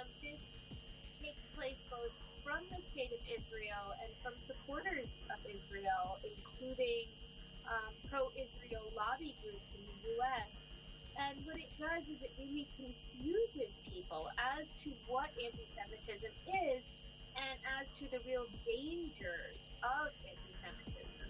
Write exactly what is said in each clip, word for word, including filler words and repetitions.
um, this takes place both from the State of Israel and from supporters of Israel, including um, pro-Israel lobby groups in the U S. And what it does is it really confuses people as to what anti-Semitism is and as to the real dangers of anti-Semitism.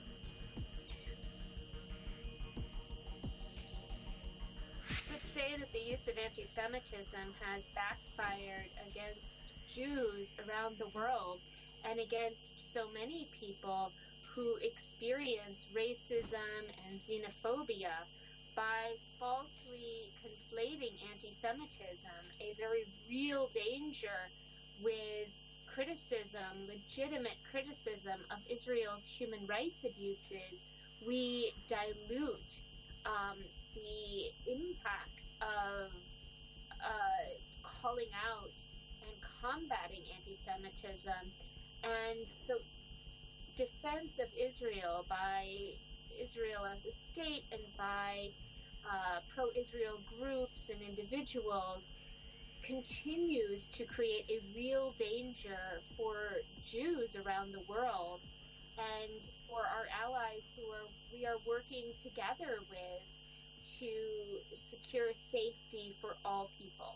I would say that the use of anti-Semitism has backfired against Jews around the world and against so many people who experience racism and xenophobia by falsely conflating anti-Semitism, a very real danger, with criticism, legitimate criticism of Israel's human rights abuses. We dilute um, the impact of uh, calling out and combating anti-Semitism. And so defense of Israel by Israel as a state and by uh, pro-Israel groups and individuals continues to create a real danger for Jews around the world and for our allies who are we are working together with to secure safety for all people.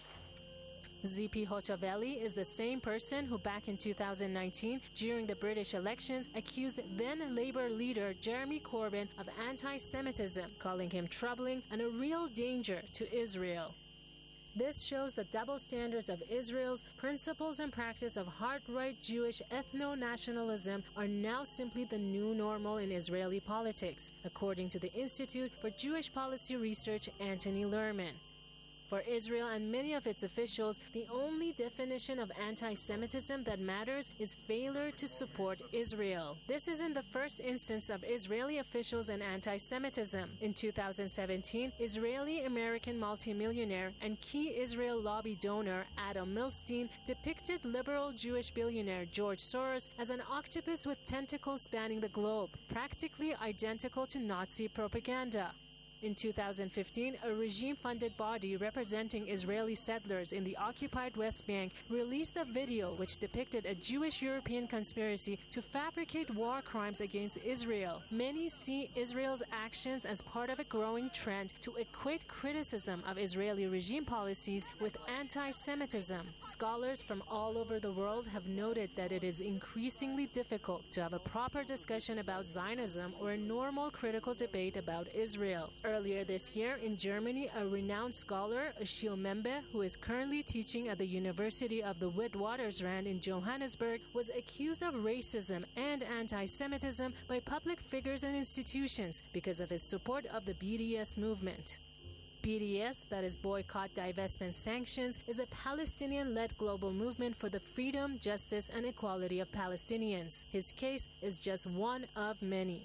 Z P Hochavelli is the same person who back in two thousand nineteen, during the British elections, accused then Labour leader Jeremy Corbyn of anti-Semitism, calling him troubling and a real danger to Israel. This shows the double standards of Israel's principles and practice of hard-right Jewish ethno-nationalism are now simply the new normal in Israeli politics, according to the Institute for Jewish Policy Research, Anthony Lerman. For Israel and many of its officials, the only definition of anti-Semitism that matters is failure to support Israel. This isn't the first instance of Israeli officials and anti-Semitism. In two thousand seventeen, Israeli-American multimillionaire and key Israel lobby donor Adam Milstein depicted liberal Jewish billionaire George Soros as an octopus with tentacles spanning the globe, practically identical to Nazi propaganda. In two thousand fifteen, a regime-funded body representing Israeli settlers in the occupied West Bank released a video which depicted a Jewish-European conspiracy to fabricate war crimes against Israel. Many see Israel's actions as part of a growing trend to equate criticism of Israeli regime policies with anti-Semitism. Scholars from all over the world have noted that it is increasingly difficult to have a proper discussion about Zionism or a normal critical debate about Israel. Earlier this year in Germany, a renowned scholar, Achille Membe, who is currently teaching at the University of the Witwatersrand in Johannesburg, was accused of racism and anti-Semitism by public figures and institutions because of his support of the B D S movement. B D S, that is Boycott, Divestment, Sanctions, is a Palestinian-led global movement for the freedom, justice, and equality of Palestinians. His case is just one of many.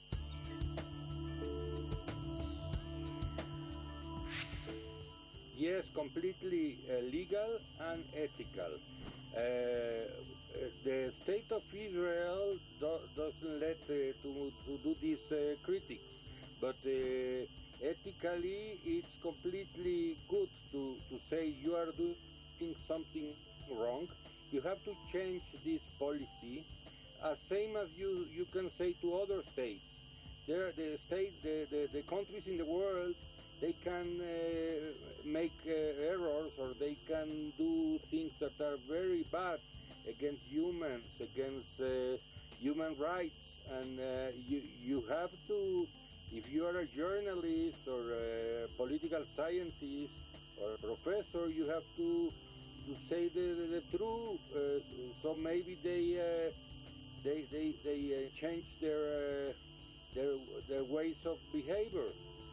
Yes, completely uh, legal and ethical. Uh, the state of Israel do, doesn't let uh, to, to do these uh, critics, but uh, ethically it's completely good to, to say you are doing something wrong. You have to change this policy, as same as you, you can say to other states. There, the state, the, the, the countries in the world, they can uh, make uh, errors, or they can do things that are very bad against humans, against uh, human rights. And uh, you, you have to, if you are a journalist or a political scientist or a professor, you have to to say the, the, the truth. Uh, so maybe they uh, they they, they uh, change their, uh, their their ways of behavior.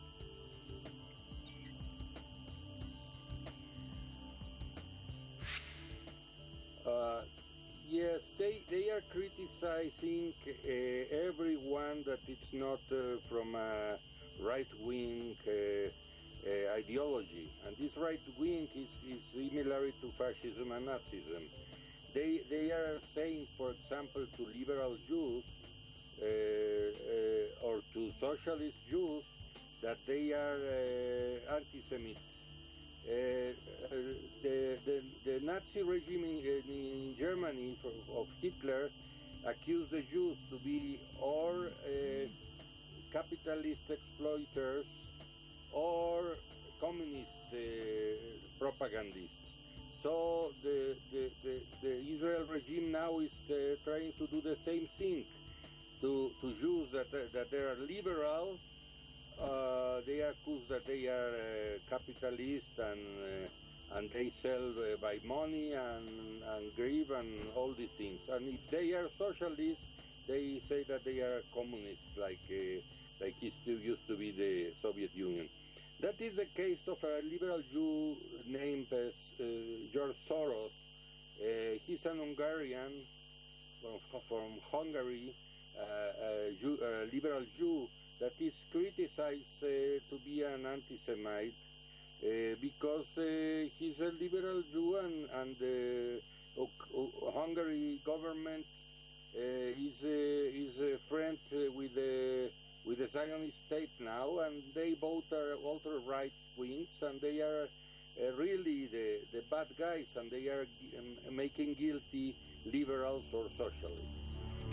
Uh, yes, they they are criticizing uh, everyone that it's not uh, from a right-wing uh, uh, ideology, and this right-wing is, is similar to fascism and Nazism. They they are saying, for example, to liberal Jews uh, uh, or to socialist Jews that they are uh, anti-Semites. Uh, uh, the, the, the Nazi regime in, in Germany for, of Hitler accused the Jews to be or uh, capitalist exploiters or communist uh, propagandists. So the, the, the, the Israel regime now is uh, trying to do the same thing to, to Jews that, that they are liberal. Uh, they are accused that they are uh, capitalist and uh, and they sell uh, by money and, and greed and all these things. And if they are socialists, they say that they are communists, like uh, like it used to be the Soviet Union. That is the case of a liberal Jew named uh, George Soros. Uh, he's an Hungarian from, from Hungary, uh, a, Jew, a liberal Jew that is criticized uh, to be an anti-Semite uh, because uh, he's a liberal Jew and, and the uh, Hungary government uh, is, uh, is a friend uh, with the with the Zionist state now, and they both are ultra-right wings, and they are uh, really the, the bad guys, and they are um, making guilty liberals or socialists.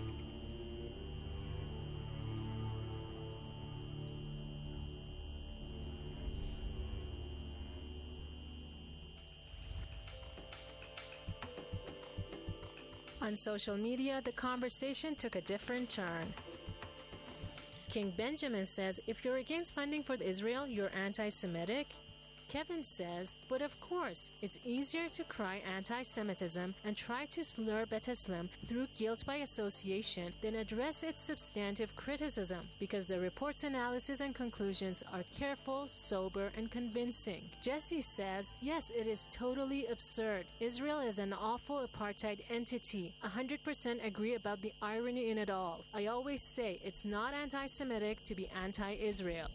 On social media, the conversation took a different turn. King Benjamin says, if you're against funding for Israel, you're anti-Semitic. Kevin says, but of course, it's easier to cry anti-Semitism and try to slur Bet Islam through guilt by association than address its substantive criticism, because the report's analysis and conclusions are careful, sober, and convincing. Jesse says, yes, it is totally absurd. Israel is an awful apartheid entity. one hundred percent agree about the irony in it all. I always say it's not anti-Semitic to be anti-Israel.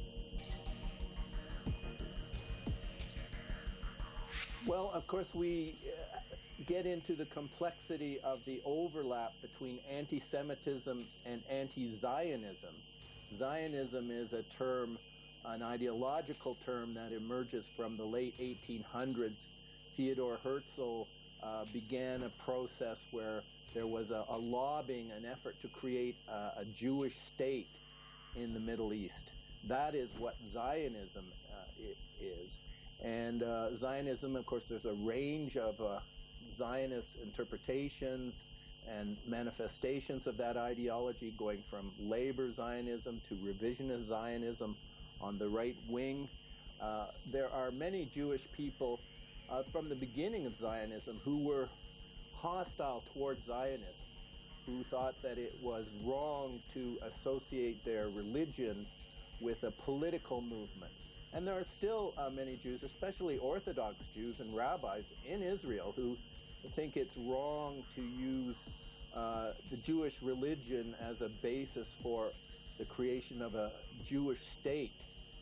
Well, of course, we uh, get into the complexity of the overlap between anti-Semitism and anti-Zionism. Zionism is a term, an ideological term that emerges from the late eighteen hundreds. Theodor Herzl uh, began a process where there was a, a lobbying, an effort to create a, a Jewish state in the Middle East. That is what Zionism uh, is. And uh, Zionism, of course, there's a range of uh, Zionist interpretations and manifestations of that ideology, going from labor Zionism to revisionist Zionism on the right wing. Uh, there are many Jewish people uh, from the beginning of Zionism who were hostile towards Zionism, who thought that it was wrong to associate their religion with a political movement. And there are still uh, many Jews, especially Orthodox Jews and rabbis in Israel, who think it's wrong to use uh, the Jewish religion as a basis for the creation of a Jewish state.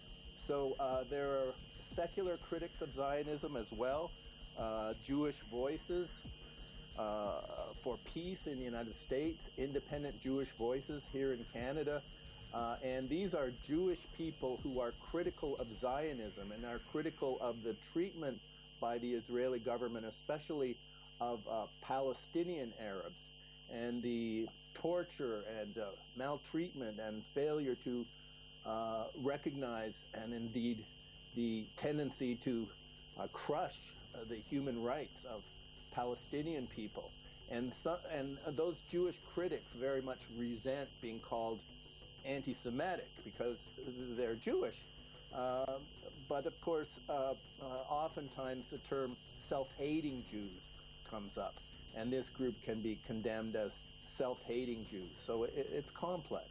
So uh, there are secular critics of Zionism as well, uh, Jewish voices uh, for peace in the United States, independent Jewish voices here in Canada. Uh, and these are Jewish people who are critical of Zionism and are critical of the treatment by the Israeli government, especially of uh, Palestinian Arabs, and the torture and uh, maltreatment and failure to uh, recognize, and indeed the tendency to uh, crush uh, the human rights of Palestinian people. And, so, and those Jewish critics very much resent being called anti-Semitic because they're Jewish. Uh, but of course, uh, uh, oftentimes the term self-hating Jews comes up, and this group can be condemned as self-hating Jews. So it, it's complex.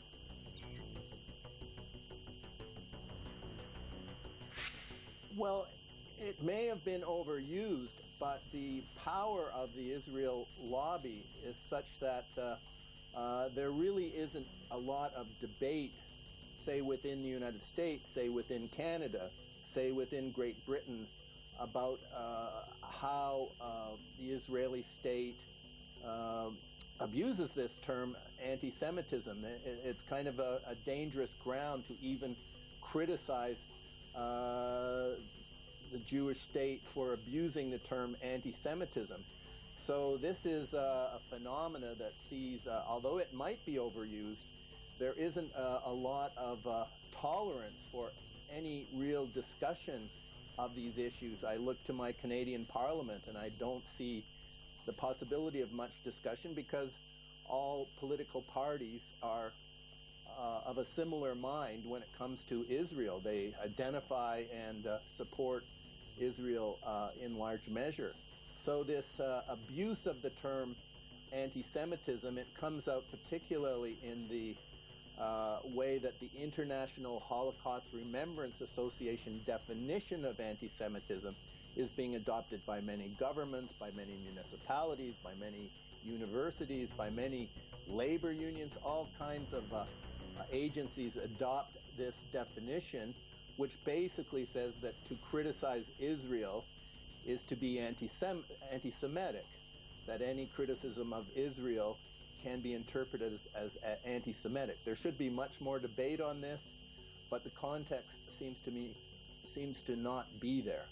Well, it may have been overused, but the power of the Israel lobby is such that uh, Uh, there really isn't a lot of debate, say within the United States, say within Canada, say within Great Britain, about uh, how uh, the Israeli state uh, abuses this term anti-Semitism. It, it's kind of a, a dangerous ground to even criticize uh, the Jewish state for abusing the term anti-Semitism. So this is uh, a phenomena that sees, uh, although it might be overused, there isn't uh, a lot of uh, tolerance for any real discussion of these issues. I look to my Canadian Parliament and I don't see the possibility of much discussion because all political parties are uh, of a similar mind when it comes to Israel. They identify and uh, support Israel uh, in large measure. So this uh, abuse of the term anti-Semitism, it comes out particularly in the uh, way that the International Holocaust Remembrance Association definition of anti-Semitism is being adopted by many governments, by many municipalities, by many universities, by many labor unions. All kinds of uh, uh, agencies adopt this definition, which basically says that to criticize Israel is to be anti-Sem- anti-Semitic, that any criticism of Israel can be interpreted as, as anti-Semitic. There should be much more debate on this, but the context seems to me seems to not be there.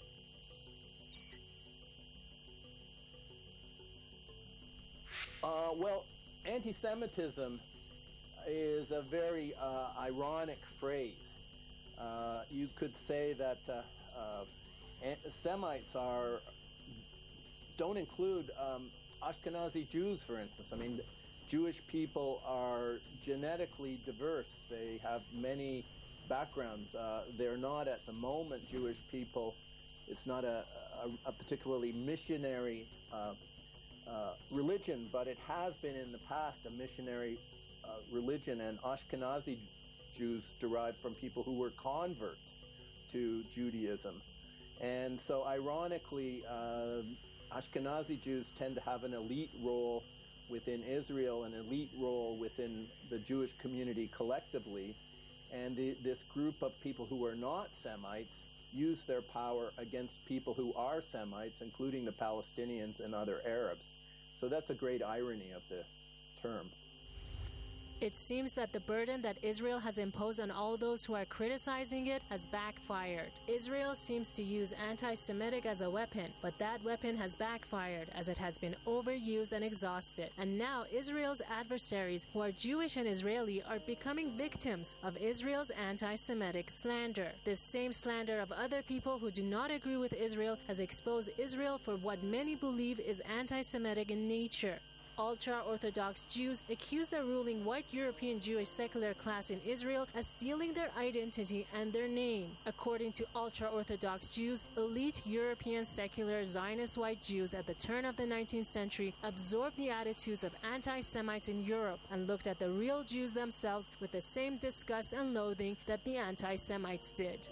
Uh, well, anti-Semitism is a very uh, ironic phrase. Uh, you could say that uh, uh, Semites are don't include um, Ashkenazi Jews, for instance. I mean, Jewish people are genetically diverse. They have many backgrounds. Uh, they're not at the moment Jewish people. It's not a, a, a particularly missionary uh, uh, religion, but it has been in the past a missionary uh, religion, and Ashkenazi Jews derived from people who were converts to Judaism. And so ironically, uh, Ashkenazi Jews tend to have an elite role within Israel, an elite role within the Jewish community collectively. And the, this group of people who are not Semites use their power against people who are Semites, including the Palestinians and other Arabs. So that's a great irony of the term. It seems that the burden that Israel has imposed on all those who are criticizing it has backfired. Israel seems to use anti-Semitic as a weapon, but that weapon has backfired as it has been overused and exhausted. And now Israel's adversaries, who are Jewish and Israeli, are becoming victims of Israel's anti-Semitic slander. This same slander of other people who do not agree with Israel has exposed Israel for what many believe is anti-Semitic in nature. Ultra-Orthodox Jews accuse the ruling white European Jewish secular class in Israel as stealing their identity and their name. According to ultra-Orthodox Jews, elite European secular Zionist white Jews at the turn of the nineteenth century absorbed the attitudes of anti-Semites in Europe and looked at the real Jews themselves with the same disgust and loathing that the anti-Semites did.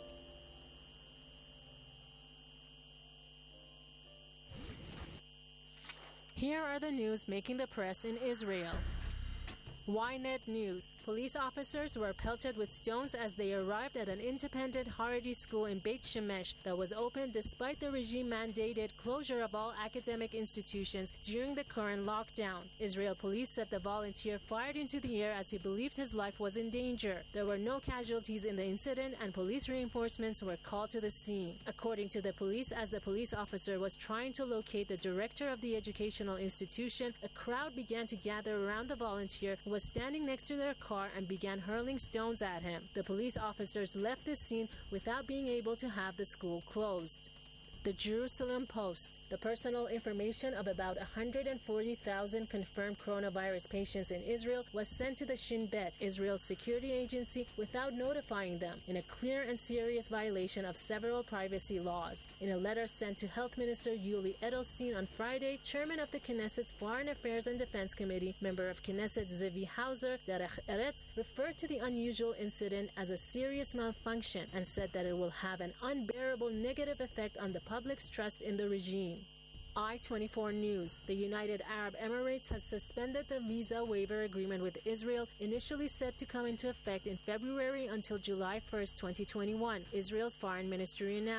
Here are the news making the press in Israel. Ynet News. Police officers were pelted with stones as they arrived at an independent Haredi school in Beit Shemesh that was open despite the regime-mandated closure of all academic institutions during the current lockdown. Israel police said the volunteer fired into the air as he believed his life was in danger. There were no casualties in the incident and police reinforcements were called to the scene. According to the police, as the police officer was trying to locate the director of the educational institution, a crowd began to gather around the volunteer who was standing next to their car and began hurling stones at him. The police officers left the scene without being able to have the school closed. The Jerusalem Post. The personal information of about one hundred forty thousand confirmed coronavirus patients in Israel was sent to the Shin Bet, Israel's security agency, without notifying them, in a clear and serious violation of several privacy laws. In a letter sent to Health Minister Yuli Edelstein on Friday, chairman of the Knesset's Foreign Affairs and Defense Committee, member of Knesset Zevi Hauser, Derech Eretz, referred to the unusual incident as a serious malfunction and said that it will have an unbearable negative effect on the public's trust in the regime. I twenty-four News. The United Arab Emirates has suspended the visa waiver agreement with Israel, initially set to come into effect in February until July first, twenty twenty-one, Israel's foreign ministry announced.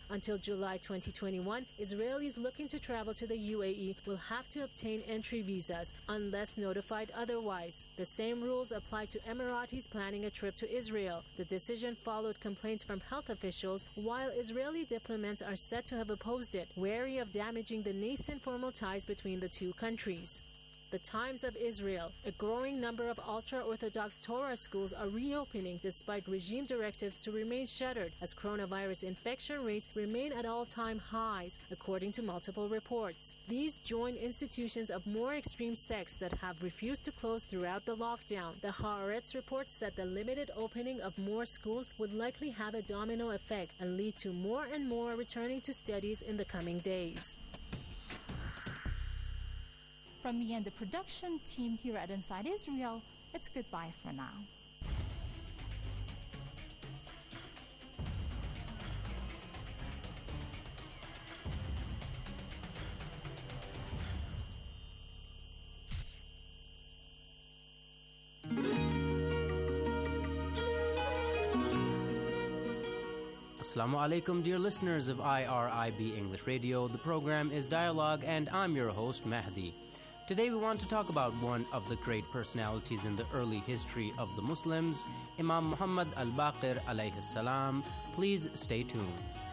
Until July twenty twenty-one, Israelis looking to travel to the U A E will have to obtain entry visas unless notified otherwise. The same rules apply to Emiratis planning a trip to Israel. The decision followed complaints from health officials, while Israeli diplomats are said to have opposed it, wary of damaging the nascent formal ties between the two countries. The Times of Israel. A growing number of ultra-Orthodox Torah schools are reopening despite regime directives to remain shuttered as coronavirus infection rates remain at all-time highs, according to multiple reports. These join institutions of more extreme sects that have refused to close throughout the lockdown. The Haaretz report said the limited opening of more schools would likely have a domino effect and lead to more and more returning to studies in the coming days. From me and the production team here at Inside Israel, it's goodbye for now. Assalamu alaikum, dear listeners of I R I B English Radio. The program is Dialogue, and I'm your host, Mahdi. Today we want to talk about one of the great personalities in the early history of the Muslims, Imam Muhammad al-Baqir alayhi salam. Please stay tuned.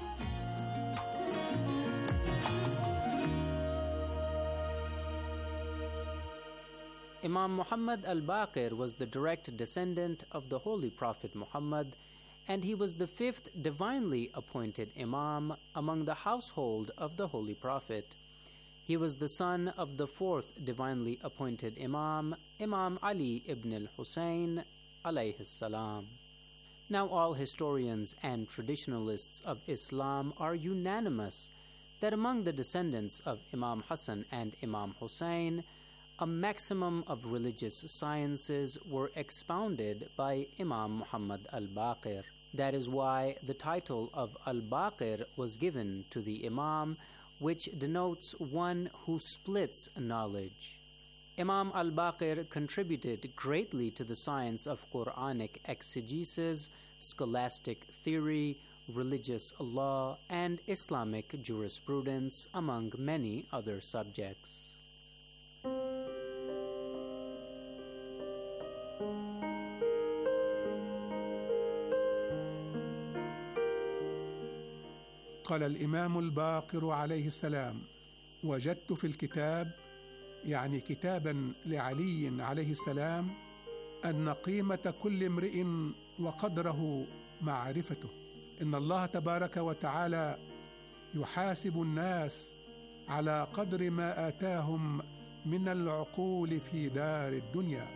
Imam Muhammad al-Baqir was the direct descendant of the Holy Prophet Muhammad, and he was the fifth divinely appointed Imam among the household of the Holy Prophet. He was the son of the fourth divinely appointed Imam, Imam Ali ibn al-Husayn alayhi salam. Now all historians and traditionalists of Islam are unanimous that among the descendants of Imam Hassan and Imam Hussein, a maximum of religious sciences were expounded by Imam Muhammad al-Baqir. That is why the title of al-Baqir was given to the Imam, which denotes one who splits knowledge. Imam al-Baqir contributed greatly to the science of Quranic exegesis, scholastic theory, religious law, and Islamic jurisprudence, among many other subjects. قال الإمام الباقر عليه السلام: وجدت في الكتاب، يعني كتابا لعلي عليه السلام، أن قيمة كل امرئ وقدره معرفته. إن الله تبارك وتعالى يحاسب الناس على قدر ما آتاهم من العقول في دار الدنيا.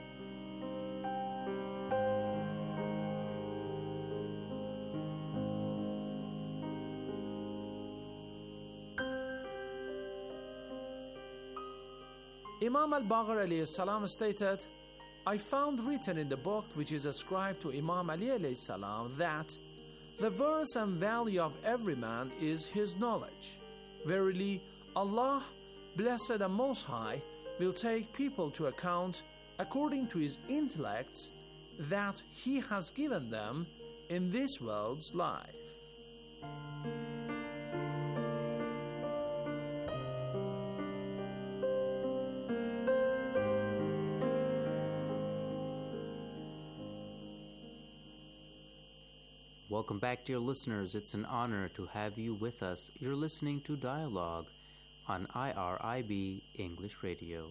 Imam al-Baqir alayhi salam stated, I found written in the book which is ascribed to Imam Ali alayhi salam that the worth and value of every man is his knowledge. Verily, Allah, blessed and most high, will take people to account according to his intellects that he has given them in this world's life. Welcome back, dear listeners. It's an honor to have you with us. You're listening to Dialogue on I R I B English Radio.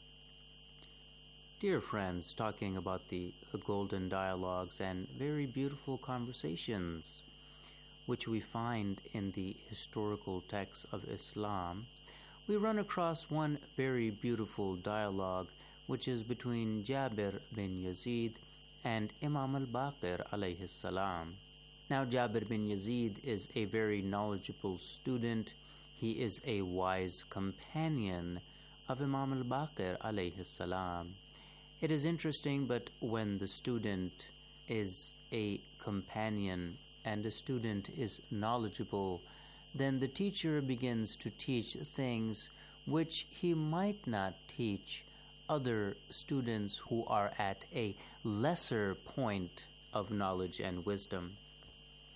Dear friends, talking about the golden dialogues and very beautiful conversations which we find in the historical texts of Islam, we run across one very beautiful dialogue which is between Jabir bin Yazid and Imam al-Baqir alayhi salam. Now, Jabir bin Yazid is a very knowledgeable student. He is a wise companion of Imam al-Baqir alayhi salam. It is interesting, but when the student is a companion and the student is knowledgeable, then the teacher begins to teach things which he might not teach other students who are at a lesser point of knowledge and wisdom.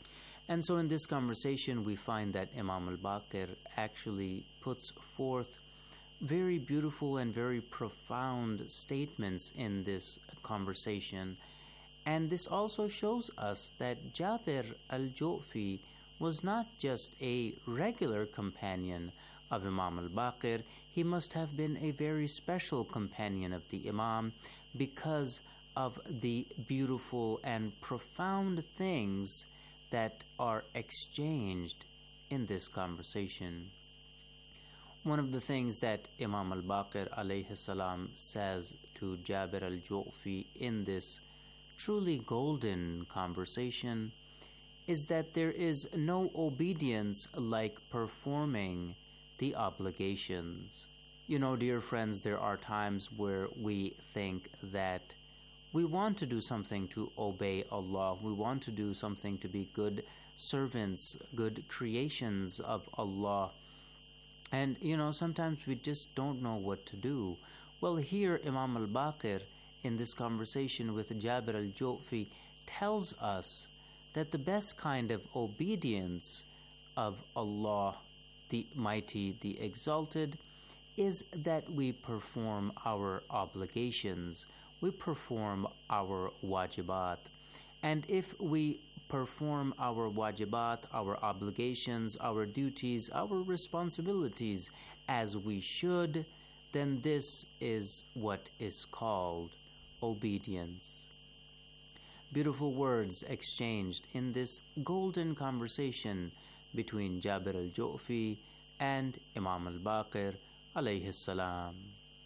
And so in this conversation, we find that Imam al-Baqir actually puts forth very beautiful and very profound statements in this conversation. And this also shows us that Jabir al-Ju'fi was not just a regular companion of Imam al-Baqir. He must have been a very special companion of the Imam because of the beautiful and profound things that are exchanged in this conversation. One of the things that Imam al-Baqir alayhi salam says to Jabir al-Ju'fi in this truly golden conversation is that there is no obedience like performing the obligations. You know, dear friends, there are times where we think that we want to do something to obey Allah. We want to do something to be good servants, good creations of Allah. And, you know, sometimes we just don't know what to do. Well, here Imam al-Baqir, in this conversation with Jabir al-Ju'fi, tells us that the best kind of obedience of Allah, the Mighty, the Exalted, is that we perform our obligations. We perform our wajibat. And if we perform our wajibat, our obligations, our duties, our responsibilities as we should, then this is what is called obedience. Beautiful words exchanged in this golden conversation between Jabir al-Ju'fi and Imam al-Baqir alayhi salam.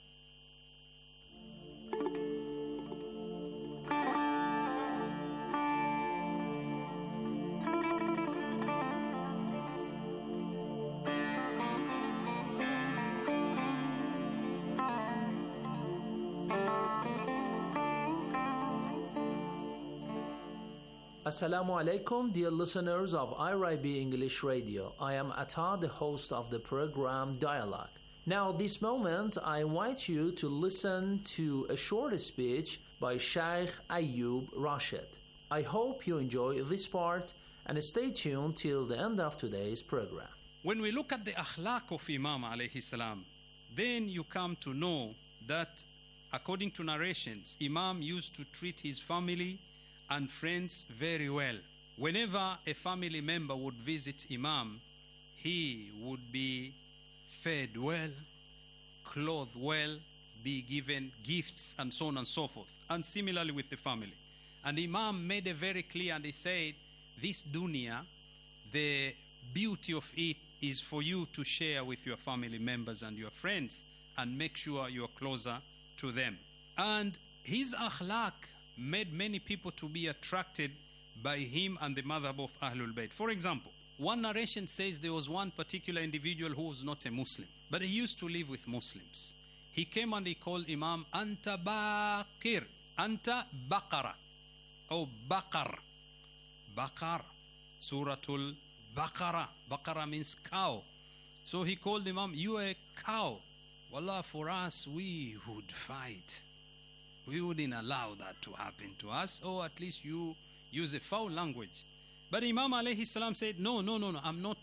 Assalamu alaikum, dear listeners of I R I B English Radio. I am Atta, the host of the program Dialogue. Now, this moment, I invite you to listen to a short speech by Sheikh Ayub Rashid. I hope you enjoy this part and stay tuned till the end of today's program. When we look at the akhlaq of Imam alayhi salam, then you come to know that according to narrations, Imam used to treat his family and friends very well. Whenever a family member would visit Imam, he would be fed well, clothed well, be given gifts, and so on and so forth. And similarly with the family. And Imam made it very clear, and he said, this dunya, the beauty of it is for you to share with your family members and your friends and make sure you're closer to them. And his akhlaq made many people to be attracted by him and the madhab of Ahlul Bayt. For example, one narration says there was one particular individual who was not a Muslim, but he used to live with Muslims. He came and he called Imam Anta Baqir, Anta Baqara, or Baqar. Baqar, Suratul Baqara. Baqara means cow. So he called Imam, you are a cow. Wallah, for us, we would fight. We wouldn't allow that to happen to us, or at least you use a foul language. But Imam alayhi salam said, no, no, no, no, I'm not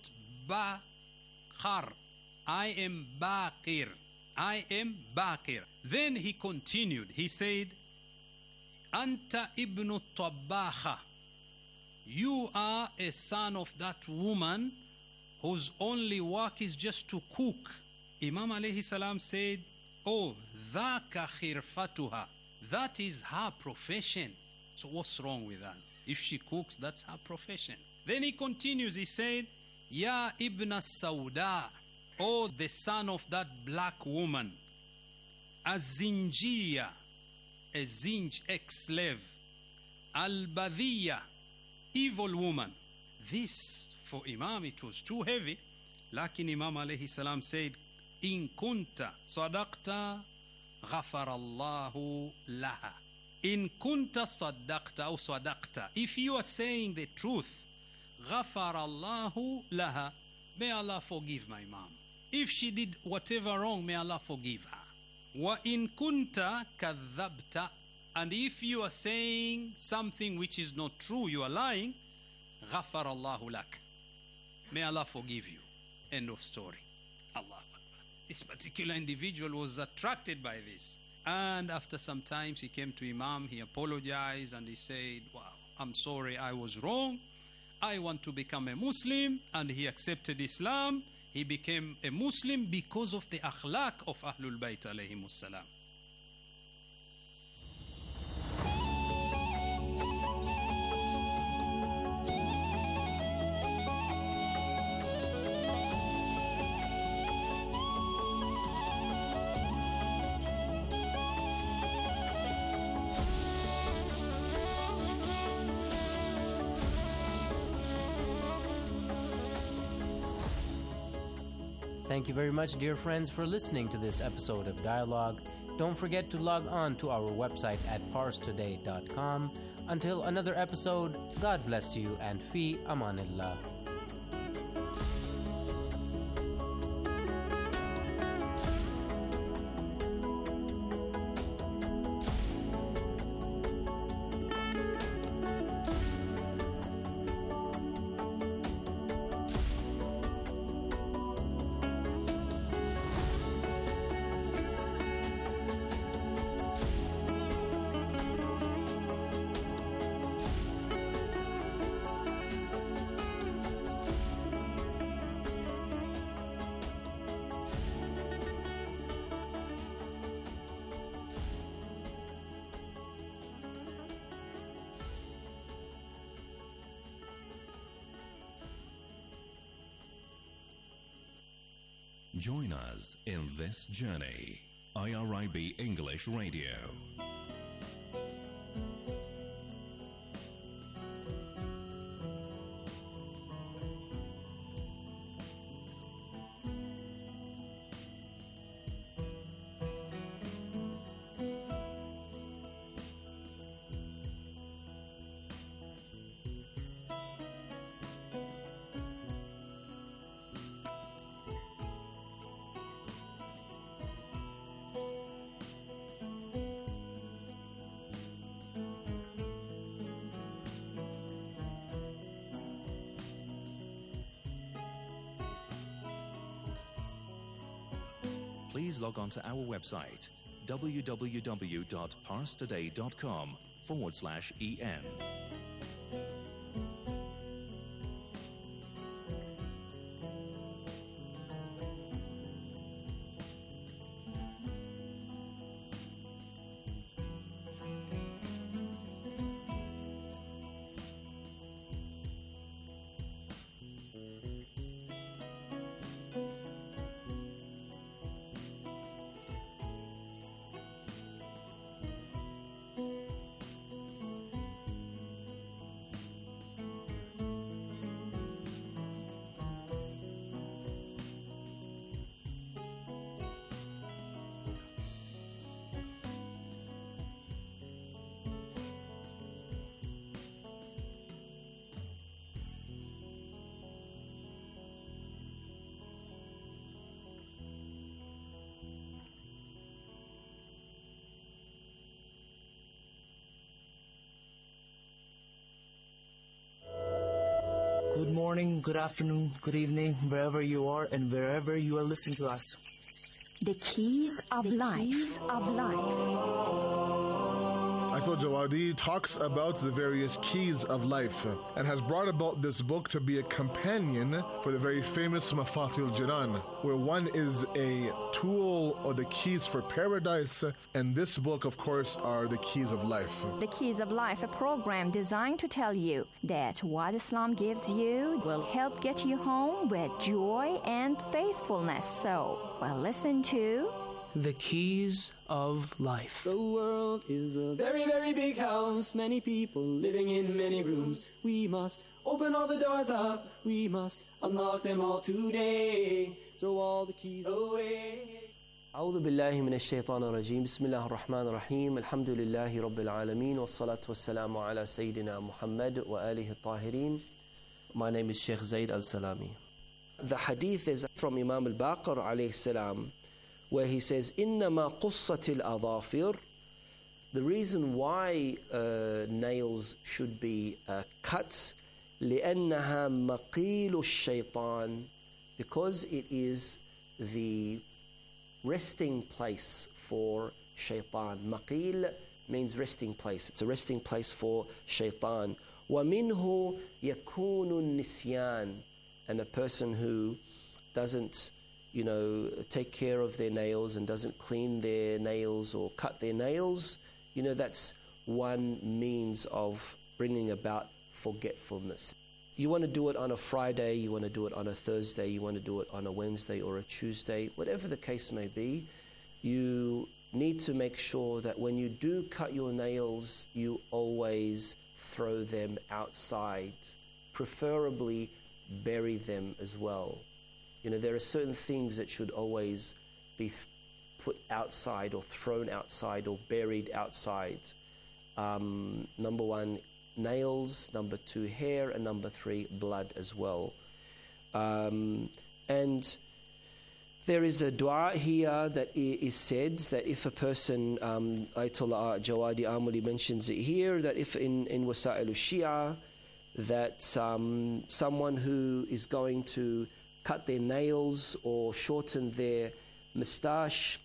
Baqar. I am Baqir. I am Baqir. Then he continued. He said, Anta ibn Tabbaha. You are a son of that woman whose only work is just to cook. Imam alayhi salam said, oh, dhaka khirfatuha. That is her profession. So what's wrong with that? If she cooks, that's her profession. Then he continues, he said, Ya ibn Sauda, oh, the son of that black woman, Az-Zinjiya, a Zinj, ex-slave, Al-Badhiya, evil woman. This, for Imam, it was too heavy. Lakin Imam alayhi salam said, In kunta sadaqta غفر الله لها. In kunta saddaqta or sadaqta. If you are saying the truth, غفر الله لها. May Allah forgive my mom. If she did whatever wrong, may Allah forgive her. Wa in kunta kadhabta. And if you are saying something which is not true, you are lying, غفر الله لك. May Allah forgive you. End of story. Allah. This particular individual was attracted by this. And after some time, he came to Imam, he apologized, and he said, wow, I'm sorry, I was wrong. I want to become a Muslim. And he accepted Islam. He became a Muslim because of the akhlaq of Ahlul Bayt alayhimus salam. Thank you very much, dear friends, for listening to this episode of Dialogue. Don't forget to log on to our website at pars today dot com. Until another episode, God bless you and fi amanillah. Join us in this journey. I R I B English Radio. Please log on to our website, w w w dot pars today dot com forward slash en. Good morning, good afternoon, good evening, wherever you are and wherever you are listening to us. The Keys of the Life. Keys of Life. Akhil Jawadi talks about the various keys of life and has brought about this book to be a companion for the very famous Mafatihul Jinan, where one is a tool or the keys for paradise, and this book, of course, are the keys of life. The Keys of Life, a program designed to tell you that what Islam gives you will help get you home with joy and faithfulness. So, well, listen to The Keys of Life. The world is a very, very big house. Many people living in many rooms. We must open all the doors up. We must unlock them all today. Throw all the keys away. أعوذ بالله من الشيطان الرجيم بسم الله الرحمن الرحيم الحمد لله رب العالمين والصلاة والسلام على سيدنا محمد وآله الطاهرين. My name is Sheikh Zaid Al-Salami. The hadith is from Imam Al-Baqir alayhi salam, where he says, إِنَّمَا قُصَّتِ الْأَظَافِرِ. The reason why uh, nails should be uh, cut, لأنها مقيل الشيطان, because it is the resting place for shaitan. Maqil means resting place. It's a resting place for shaitan. وَمِنْهُ يَكُونُ النِّسْيَانِ, and a person who doesn't, you know, take care of their nails and doesn't clean their nails or cut their nails, you know, that's one means of bringing about forgetfulness. You want to do it on a Friday, you want to do it on a Thursday, you want to do it on a Wednesday or a Tuesday, whatever the case may be, you need to make sure that when you do cut your nails, you always throw them outside, preferably bury them as well. You know, there are certain things that should always be th- put outside or thrown outside or buried outside. Um, number one, nails, number two, hair, and number three, blood as well. Um, and there is a dua here that is said that if a person, um, Ayatollah Jawadi Amuli mentions it here, that if in, in Wasa'il al-Shia, that um, someone who is going to cut their nails or shorten their moustache,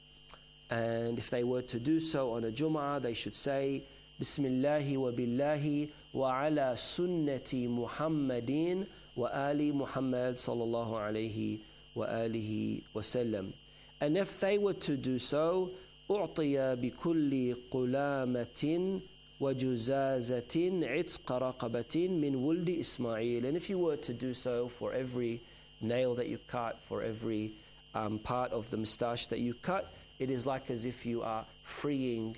and if they were to do so on a Jum'ah, they should say, Bismillahi wa billahi wa ala sunnati Muhammadin wa ali Muhammad sallallahu alayhi wa alihi wa sallam. And if they were to do so, أُعْطِيَ بِكُلِّ قُلَامَةٍ وَجُزَازَةٍ عِتْقَ رَقَبَةٍ مِنْ وُلْدِ إِسْمَاعِيلٍ. And if you were to do so for every nail that you cut, for every um, part of the moustache that you cut, it is like as if you are freeing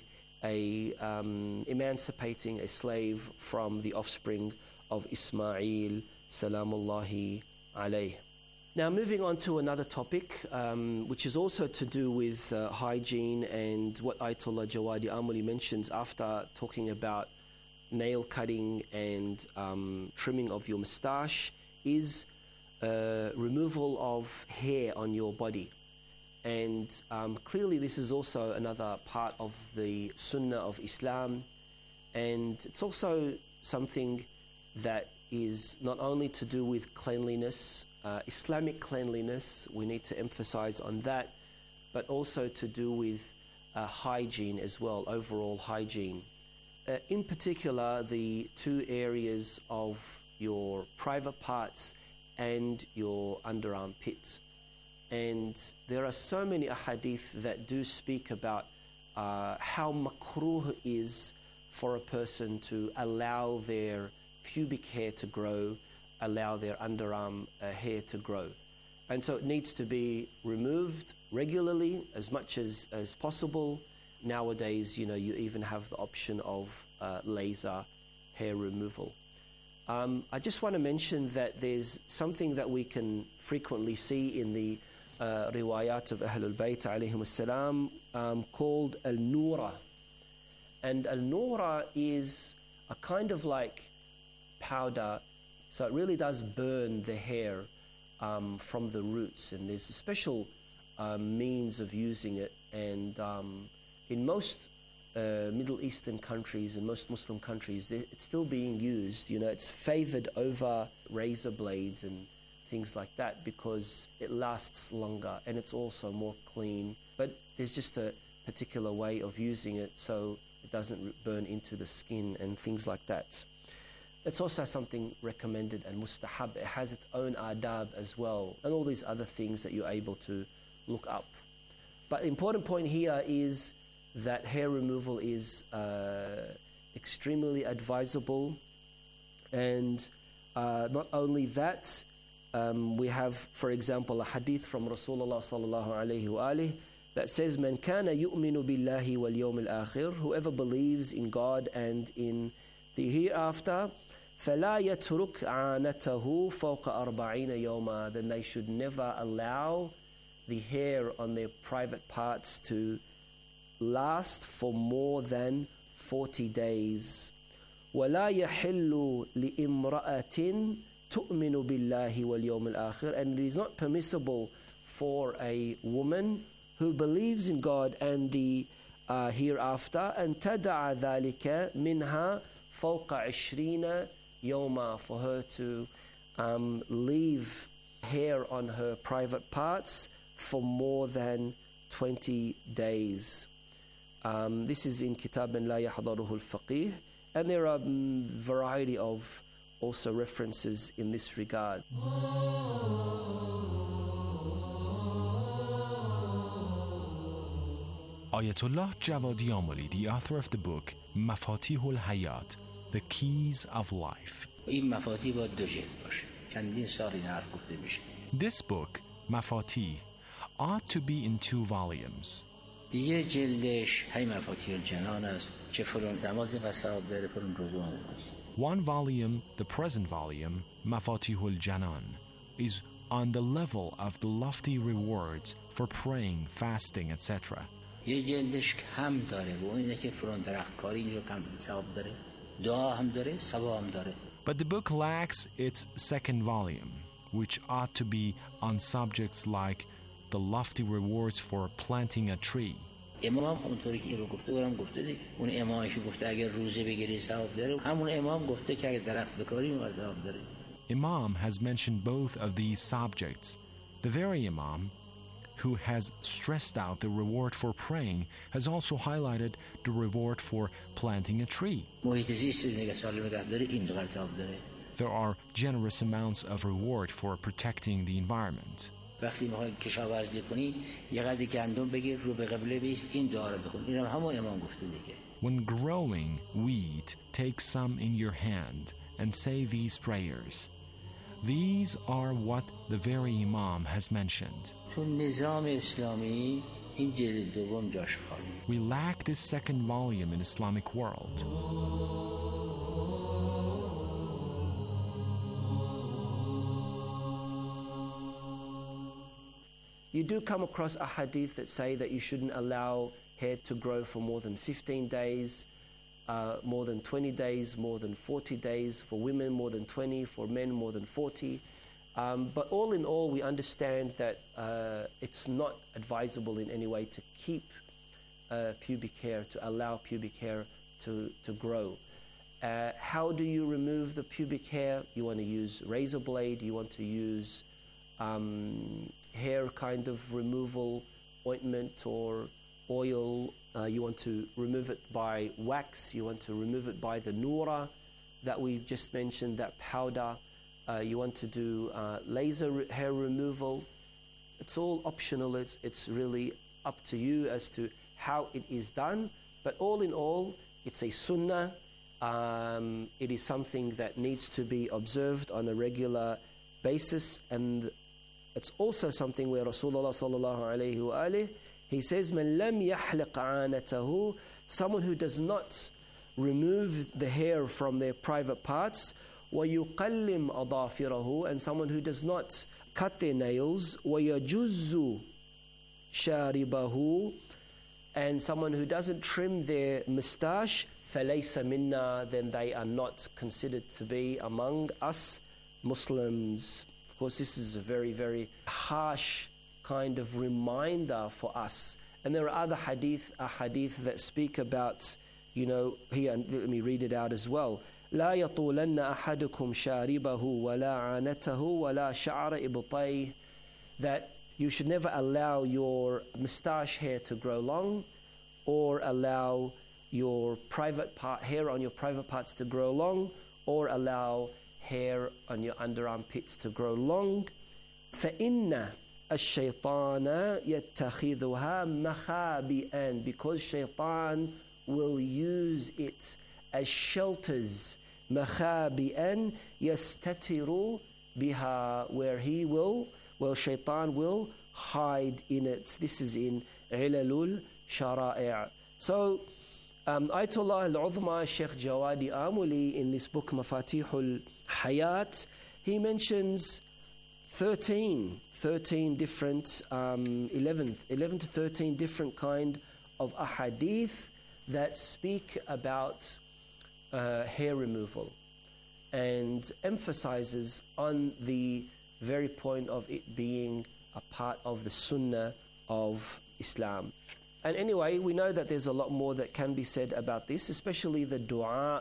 a, um, emancipating a slave from the offspring of Ismail, salamullahi alayh. Now moving on to another topic, um, which is also to do with uh, hygiene and what Ayatollah Jawadi Amuli mentions after talking about nail cutting and um, trimming of your moustache, is uh, removal of hair on your body. And um, clearly this is also another part of the Sunnah of Islam, and it's also something that is not only to do with cleanliness, uh, Islamic cleanliness, we need to emphasize on that, but also to do with uh, hygiene as well, overall hygiene. Uh, in particular, the two areas of your private parts and your underarm pit. And there are so many ahadith that do speak about uh, how makruh is for a person to allow their pubic hair to grow, allow their underarm uh, hair to grow. And so it needs to be removed regularly as much as, as possible. Nowadays, you know, you even have the option of uh, laser hair removal. Um, I just want to mention that there's something that we can frequently see in the uh, riwayat of Ahlul Bayt alayhim as-salam um, called al-nura. And al-nura is a kind of like powder, so it really does burn the hair um, from the roots, and there's a special um, means of using it. And um, in most uh, Middle Eastern countries and most Muslim countries, it's still being used. You know, it's favored over razor blades and things like that because it lasts longer and it's also more clean. But there's just a particular way of using it so it doesn't burn into the skin and things like that. It's also something recommended and mustahab. It has its own adab as well, and all these other things that you're able to look up. But the important point here is that hair removal is uh, extremely advisable. And uh, not only that, um, we have, for example, a hadith from Rasulullah sallallahu alayhi wa alihi that says, "Man kana yu'minu billahi wal yawm al-akhir," whoever believes in God and in the hereafter, فَلَا يَتْرُكْ عَانَتَهُ فَوْقَ أَرْبَعِينَ يَوْمًا, then they should never allow the hair on their private parts to last for more than forty days. وَلَا يَحِلُّ لِإِمْرَأَةٍ تُؤْمِنُ بِاللَّهِ وَالْيَوْمِ الْآخِرِ, and it is not permissible for a woman who believes in God and the uh, hereafter, and تَدَعَ ذَلِكَ مِنْهَا فَوْقَ عِشْرِينَ yoma, for her to um, leave hair on her private parts for more than twenty days. Um, this is in Kitab La Yahdaruhu al-Faqih, and there are a um, variety of also references in this regard. Ayatollah Jawadi Amoli, the author of the book Mafatih al-Hayat, The Keys of Life. This book, Mafatih, ought to be in two volumes. یه جلدش هی مفاتیح الجنان است چه فلان دماغ قصاب داره فلان رضوان است. One volume, the present volume, Mafatih al-Janan, is on the level of the lofty rewards for praying, fasting, et cetera. یه جلدش کم داره و اینه که فلان درخت کاری اینجا کم ثواب داره دعا هم داره ثواب هم داره. But the book lacks its second volume, which ought to be on subjects like the lofty rewards for planting a tree. امام اونطوری که رو گفته برام گفته دیگه اون امامش گفته اگر روزه بگیری ثواب داره همون امام گفته که اگر درخت بکاری اون ثواب داره. Imam has mentioned both of these subjects. The very Imam who has stressed out the reward for praying has also highlighted the reward for planting a tree. محیط زیست نگه سالم نگه داره این دو ثواب داره. There are generous amounts of reward for protecting the environment. وقتی میخوای کشاورزی کنی یه قدری گندم بگیر رو به قبله بیست این دعا رو بخون اینم همون امام گفته دیگه. When growing wheat, take some in your hand and say these prayers. These are what the very Imam has mentioned. تو نظام اسلامی این جلد دوم جاش خالی. We lack this second volume in Islamic world. You do come across a hadith that say that you shouldn't allow hair to grow for more than fifteen days, uh, more than twenty days, more than forty days, for women more than twenty, for men more than forty. Um, but all in all, we understand that uh, it's not advisable in any way to keep uh, pubic hair, to allow pubic hair to, to grow. Uh, how do you remove the pubic hair? You want to use razor blade, you want to use um, hair kind of removal ointment or oil, uh, you want to remove it by wax, you want to remove it by the noura that we've just mentioned, that powder, uh, you want to do uh, laser re- hair removal. It's all optional, it's, it's really up to you as to how it is done, but all in all, it's a sunnah, um, it is something that needs to be observed on a regular basis, and it's also something where Rasulullah sallallahu alayhi wa alayhi, he says, "Man lam yahliq aanatahu," someone who does not remove the hair from their private parts, wa yuqallim adafirahu, and someone who does not cut their nails, wa yajuzzu sharibahu, and someone who doesn't trim their moustache, falaysa minna, then they are not considered to be among us Muslims. Of course, this is a very, very harsh kind of reminder for us. And there are other hadith, a hadith that speak about, you know, here, let me read it out as well. لا يطولن أحدكم شاربه ولا عانته ولا شعر إبطيه, that you should never allow your moustache hair to grow long, or allow your private part, hair on your private parts to grow long, or allow hair on your underarm pits to grow long. فإن الشيطان يتخذها مخابئا, because shaitan will use it as shelters. مخابئا يستتر بها, where he will, well, shaitan will hide in it. This is in Ilalul Shara'i'. So, um, Ayatollah al-Uzma Sheikh Jawadi Amoli, in this book Mafatihul Hayat, he mentions thirteen, thirteen different, um, eleven, eleven to thirteen different kind of ahadith that speak about uh, hair removal, and emphasizes on the very point of it being a part of the sunnah of Islam. And anyway, we know that there's a lot more that can be said about this, especially the dua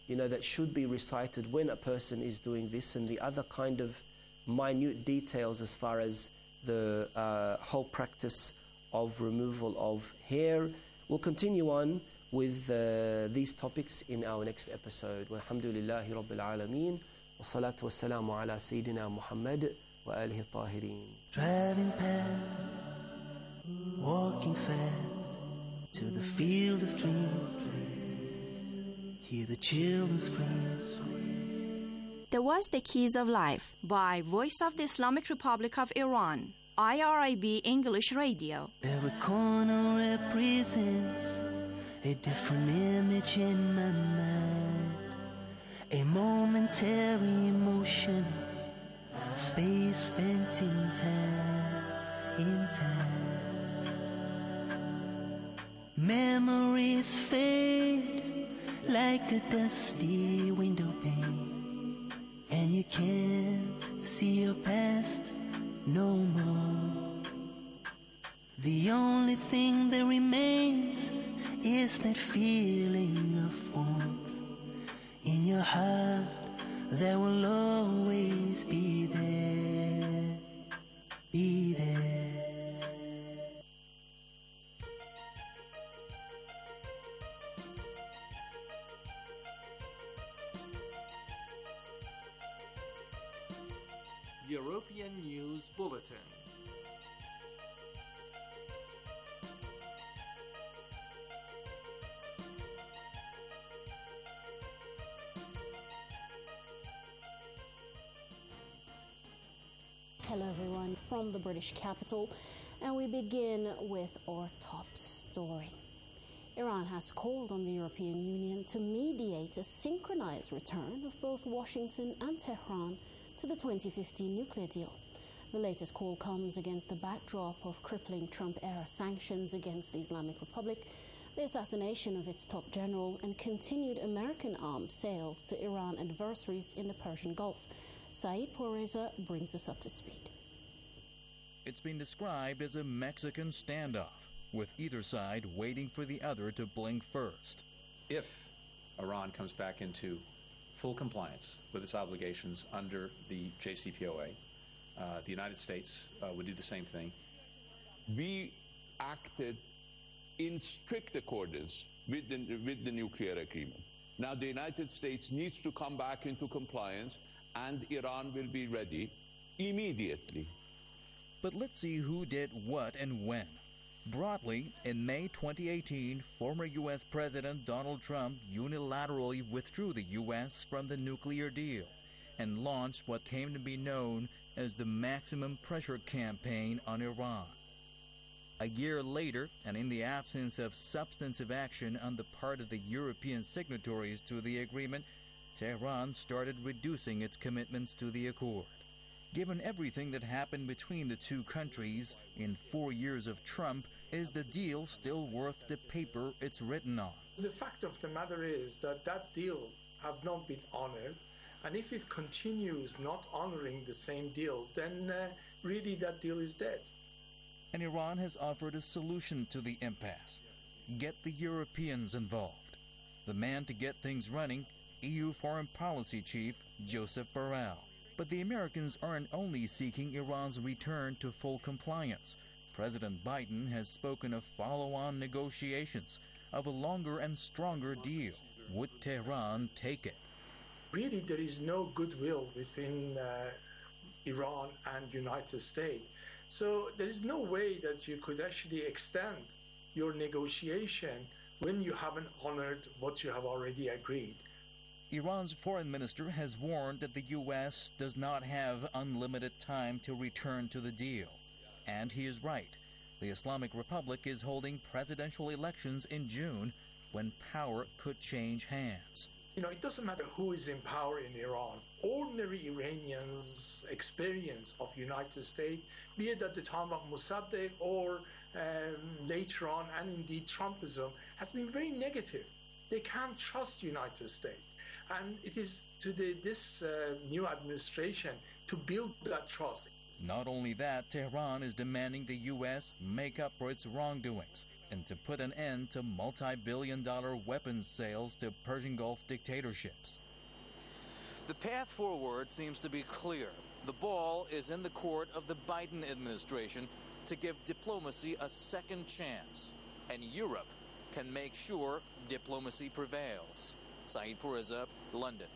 you know, that should be recited when a person is doing this, and the other kind of minute details as far as the uh, whole practice of removal of hair. We'll continue on with uh, these topics in our next episode. Walhamdulillahi Rabbil Alameen. Wa salatu wa salamu ala Sayyidina Muhammad wa alihi tahirin. Driving past, walking fast to the field of dreams. Hear the children scream. That was The Keys of Life by Voice of the Islamic Republic of Iran, I R I B English Radio. Every corner represents a different image in my mind, a momentary emotion, space spent in time, in time. Memories fade like a dusty window pane, and you can't see your past no more. The only thing that remains is that feeling of warmth in your heart that will always be there, be there. European News Bulletin. Hello everyone from the British capital, and we begin with our top story. Iran has called on the European Union to mediate a synchronized return of both Washington and Tehran to the twenty fifteen nuclear deal. The latest call comes against the backdrop of crippling Trump-era sanctions against the Islamic Republic, the assassination of its top general, and continued American arms sales to Iran adversaries in the Persian Gulf. Saeed Poreza brings us up to speed. It's been described as a Mexican standoff, with either side waiting for the other to blink first. If Iran comes back into full compliance with its obligations under the J C P O A, uh, the United States uh, would do the same thing. We acted in strict accordance with the, with the nuclear agreement. Now the United States needs to come back into compliance, and Iran will be ready immediately. But let's see who did what and when. Broadly, in May twenty eighteen, former U S President Donald Trump unilaterally withdrew the U S from the nuclear deal and launched what came to be known as the Maximum Pressure Campaign on Iran. A year later, and in the absence of substantive action on the part of the European signatories to the agreement, Tehran started reducing its commitments to the accord. Given everything that happened between the two countries in four years of Trump, is the deal still worth the paper it's written on? The fact of the matter is that that deal have not been honored, and if it continues not honoring the same deal, then uh, really that deal is dead. And Iran has offered a solution to the impasse. Get the Europeans involved. The man to get things running, E U Foreign Policy Chief Joseph Borrell. But the Americans aren't only seeking Iran's return to full compliance. President Biden has spoken of follow-on negotiations, of a longer and stronger deal. Would Tehran take it? Really, there is no goodwill between uh, Iran and United States. So there is no way that you could actually extend your negotiation when you haven't honored what you have already agreed. Iran's foreign minister has warned that the U S does not have unlimited time to return to the deal. And he is right. The Islamic Republic is holding presidential elections in June when power could change hands. You know, it doesn't matter who is in power in Iran. Ordinary Iranians' experience of United States, be it at the time of Mossadegh or um, later on, and indeed Trumpism, has been very negative. They can't trust United States. And it is to the, this uh, new administration to build that trust. Not only that, Tehran is demanding the U S make up for its wrongdoings and to put an end to multi-billion dollar weapons sales to Persian Gulf dictatorships. The path forward seems to be clear. The ball is in the court of the Biden administration to give diplomacy a second chance, and Europe can make sure diplomacy prevails. Saeed Puriza, London.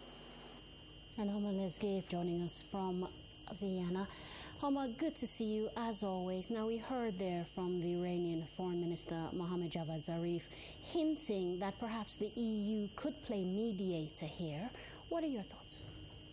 And Homa Lesgaev joining us from Vienna. Homa, good to see you as always. Now, we heard there from the Iranian Foreign Minister Mohammad Javad Zarif hinting that perhaps the E U could play mediator here. What are your thoughts?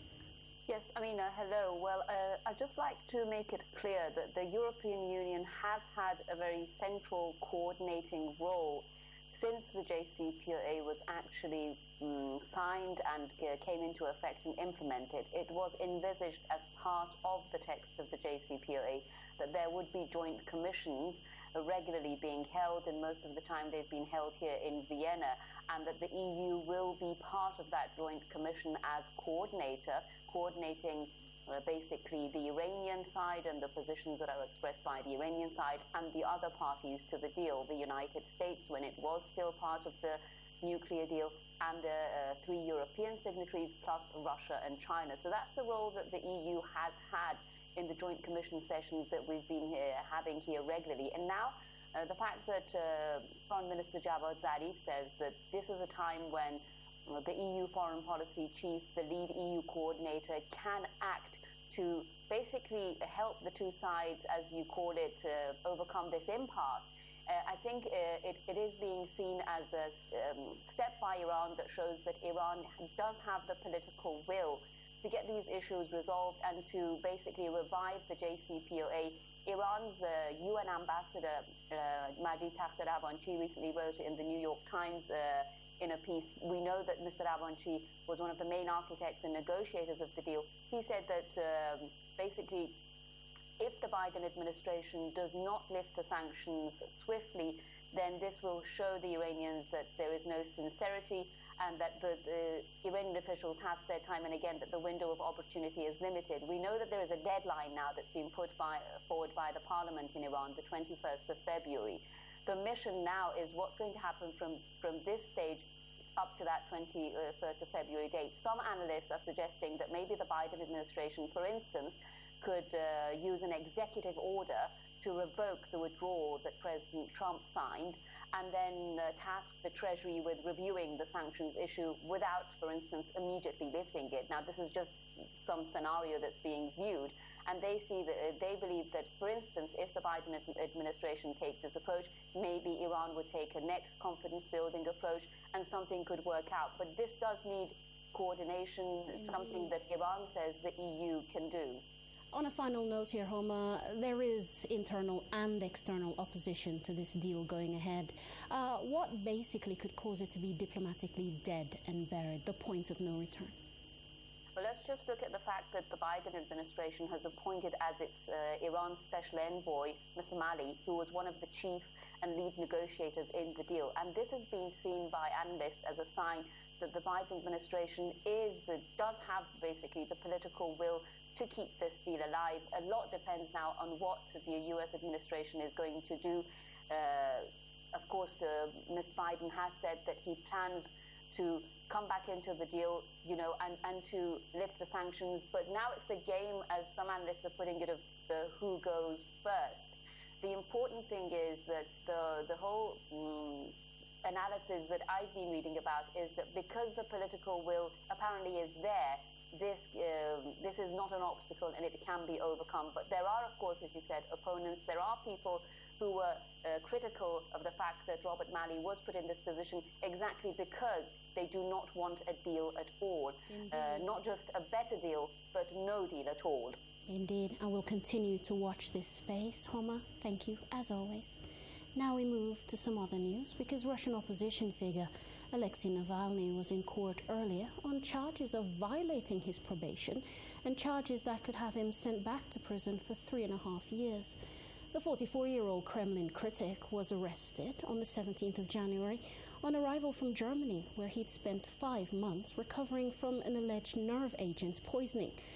Yes, Amina, hello. Well, uh, I'd just like to make it clear that the European Union has had a very central coordinating role since the J C P O A was actually um, signed and uh, came into effect and implemented. It was envisaged as part of the text of the J C P O A that there would be joint commissions uh, regularly being held, and most of the time they've been held here in Vienna, and that the E U will be part of that joint commission as coordinator, coordinating uh, basically the Iranian side and the positions that are expressed by the Iranian side and the other parties to the deal, the United States when it was still part of the nuclear deal, and the uh, three European signatories plus Russia and China. So that's the role that the E U has had in the joint commission sessions that we've been here, having here regularly. And now uh, the fact that uh, Foreign Minister Javad Zarif says that this is a time when uh, the E U foreign policy chief, the lead E U coordinator, can act to basically help the two sides, as you call it, uh, overcome this impasse. Uh, I think uh, it, it is being seen as a um, step by Iran that shows that Iran does have the political will to get these issues resolved and to basically revive the J C P O A. Iran's uh, U N ambassador, uh, Mahdi Takhtravanchi, recently wrote in the New York Times uh, in a piece. We know that Mister Ravanchi was one of the main architects and negotiators of the deal. He said that um, basically, if the Biden administration does not lift the sanctions swiftly, then this will show the Iranians that there is no sincerity, and that the, the Iranian officials have said time and again that the window of opportunity is limited. We know that there is a deadline now that's been put by, forward by the parliament in Iran, the twenty-first of February. The mission now is what's going to happen from, from this stage up to that twenty-first of February date. Some analysts are suggesting that maybe the Biden administration, for instance, could uh, use an executive order to revoke the withdrawal that President Trump signed, and then uh, task the Treasury with reviewing the sanctions issue without, for instance, immediately lifting it. Now, this is just some scenario that's being viewed, and they see that uh, they believe that, for instance, if the Biden administration takes this approach, maybe Iran would take a next confidence-building approach, and something could work out. But this does need coordination, mm-hmm. something that Iran says the E U can do. On a final note here, Homa, there is internal and external opposition to this deal going ahead. Uh, what basically could cause it to be diplomatically dead and buried, the point of no return? Well, let's just look at the fact that the Biden administration has appointed as its uh, Iran special envoy, Mister Mali, who was one of the chief and lead negotiators in the deal. And this has been seen by analysts as a sign that the Biden administration is, uh, does have basically the political will to keep this deal alive. A lot depends now on what the U S administration is going to do. Uh, of course, uh, Mister Biden has said that he plans to come back into the deal, you know, and, and to lift the sanctions. But now it's the game, as some analysts are putting it, of the who goes first. The important thing is that the, the whole um, analysis that I've been reading about is that because the political will apparently is there, This uh, this is not an obstacle and it can be overcome. But there are, of course, as you said, opponents. There are people who were uh, critical of the fact that Robert Malley was put in this position exactly because they do not want a deal at all. Uh, not just a better deal, but no deal at all. Indeed, and we'll continue to watch this space. Homa, thank you, as always. Now we move to some other news, because Russian opposition figure Alexei Navalny was in court earlier on charges of violating his probation and charges that could have him sent back to prison for three and a half years. The forty-four-year-old Kremlin critic was arrested on the seventeenth of January on arrival from Germany, where he'd spent five months recovering from an alleged nerve agent poisoning.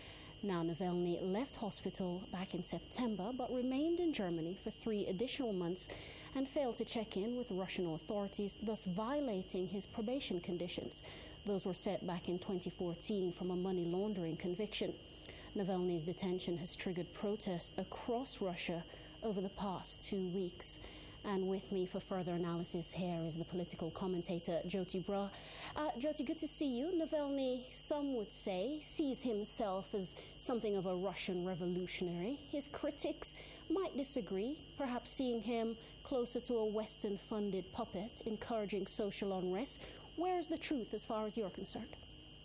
Now, Navalny left hospital back in September but remained in Germany for three additional months and failed to check in with Russian authorities, thus violating his probation conditions. Those were set back in twenty fourteen from a money laundering conviction. Navalny's detention has triggered protests across Russia over the past two weeks. And with me for further analysis here is the political commentator Jyoti Bra. Uh, Jyoti, good to see you. Navalny, some would say, sees himself as something of a Russian revolutionary. His critics might disagree, perhaps seeing him closer to a Western-funded puppet encouraging social unrest. Where is the truth as far as you're concerned?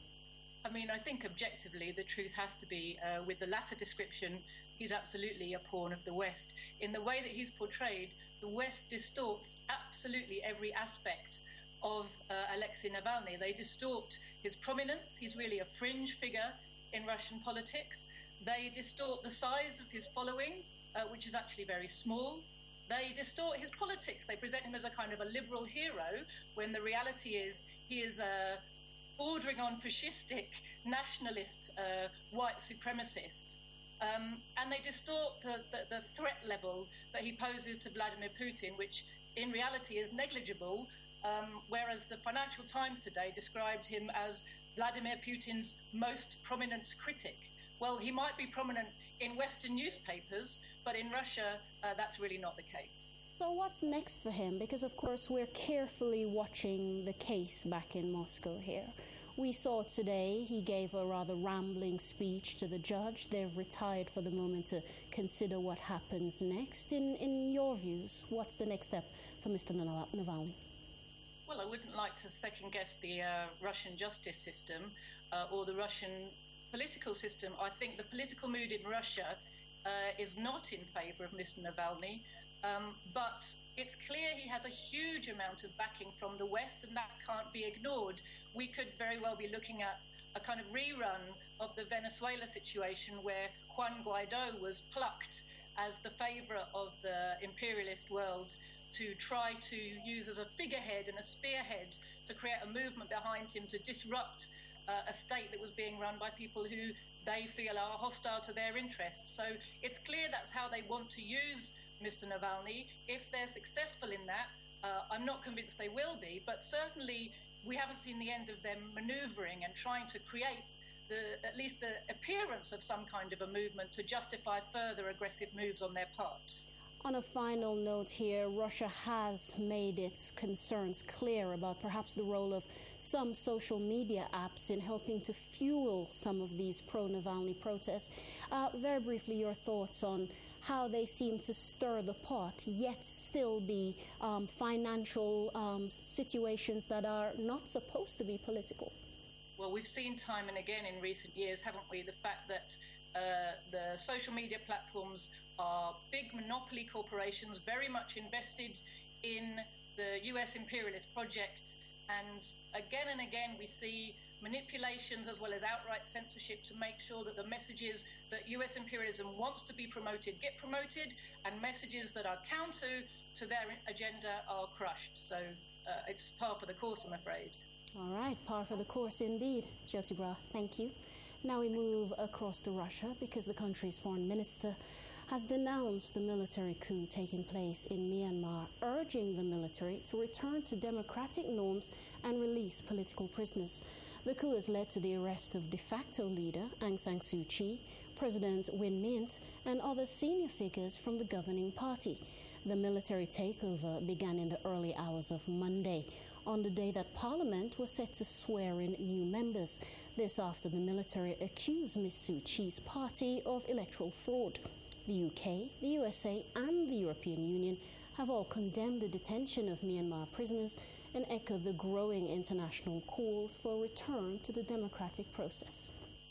I mean, I think objectively the truth has to be uh, with the latter description. He's absolutely a pawn of the West. In the way that he's portrayed, the West distorts absolutely every aspect of uh, Alexei Navalny. They distort his prominence. He's really a fringe figure in Russian politics. They distort the size of his following, uh, which is actually very small. They distort his politics. They present him as a kind of a liberal hero, when the reality is he is a bordering on fascistic, nationalist, uh, white supremacist. Um, and they distort the, the, the threat level that he poses to Vladimir Putin, which in reality is negligible, um, whereas the Financial Times today described him as Vladimir Putin's most prominent critic. Well, he might be prominent in Western newspapers, but in Russia, uh, that's really not the case. So what's next for him? Because, of course, we're carefully watching the case back in Moscow here. We saw today he gave a rather rambling speech to the judge. They've retired for the moment to consider what happens next. In, in your views, what's the next step for Mister Navalny? Well, I wouldn't like to second-guess the uh, Russian justice system uh, or the Russian political system. I think the political mood in Russia uh, is not in favour of Mister Navalny. Um, but it's clear he has a huge amount of backing from the West, and that can't be ignored. We could very well be looking at a kind of rerun of the Venezuela situation, where Juan Guaido was plucked as the favourite of the imperialist world to try to use as a figurehead and a spearhead to create a movement behind him to disrupt uh, a state that was being run by people who they feel are hostile to their interests. So it's clear that's how they want to use Mister Navalny. If they're successful in that, uh, I'm not convinced they will be, but certainly we haven't seen the end of them manoeuvring and trying to create the, at least the appearance of some kind of a movement to justify further aggressive moves on their part. On a final note here, Russia has made its concerns clear about perhaps the role of some social media apps in helping to fuel some of these pro-Navalny protests. Uh, very briefly, your thoughts on how they seem to stir the pot, yet still be um, financial um, situations that are not supposed to be political. Well, we've seen time and again in recent years, haven't we, the fact that uh, the social media platforms are big monopoly corporations, very much invested in the U S imperialist project. And again and again, we see manipulations as well as outright censorship to make sure that the messages that U S imperialism wants to be promoted get promoted, and messages that are counter to their agenda are crushed. So uh, it's par for the course, I'm afraid. All right, par for the course indeed, Jyoti Bra. Thank you. Now we move across to Russia, because the country's foreign minister has denounced the military coup taking place in Myanmar, urging the military to return to democratic norms and release political prisoners. The coup has led to the arrest of de facto leader Aung San Suu Kyi, President Win Myint, and other senior figures from the governing party. The military takeover began in the early hours of Monday, on the day that Parliament was set to swear in new members. This after the military accused Miz Suu Kyi's party of electoral fraud. The U K, the U S A, and the European Union have all condemned the detention of Myanmar prisoners and echoed the growing international calls for a return to the democratic process.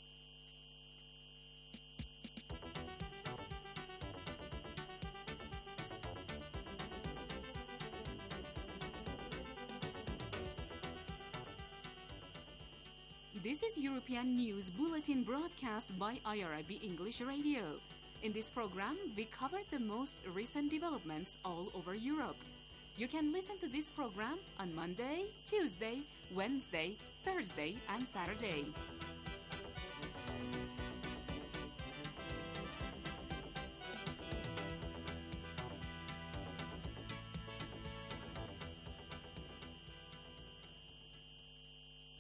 This is European News Bulletin broadcast by I R I B English Radio. In this program, we cover the most recent developments all over Europe. You can listen to this program on Monday, Tuesday, Wednesday, Thursday, and Saturday.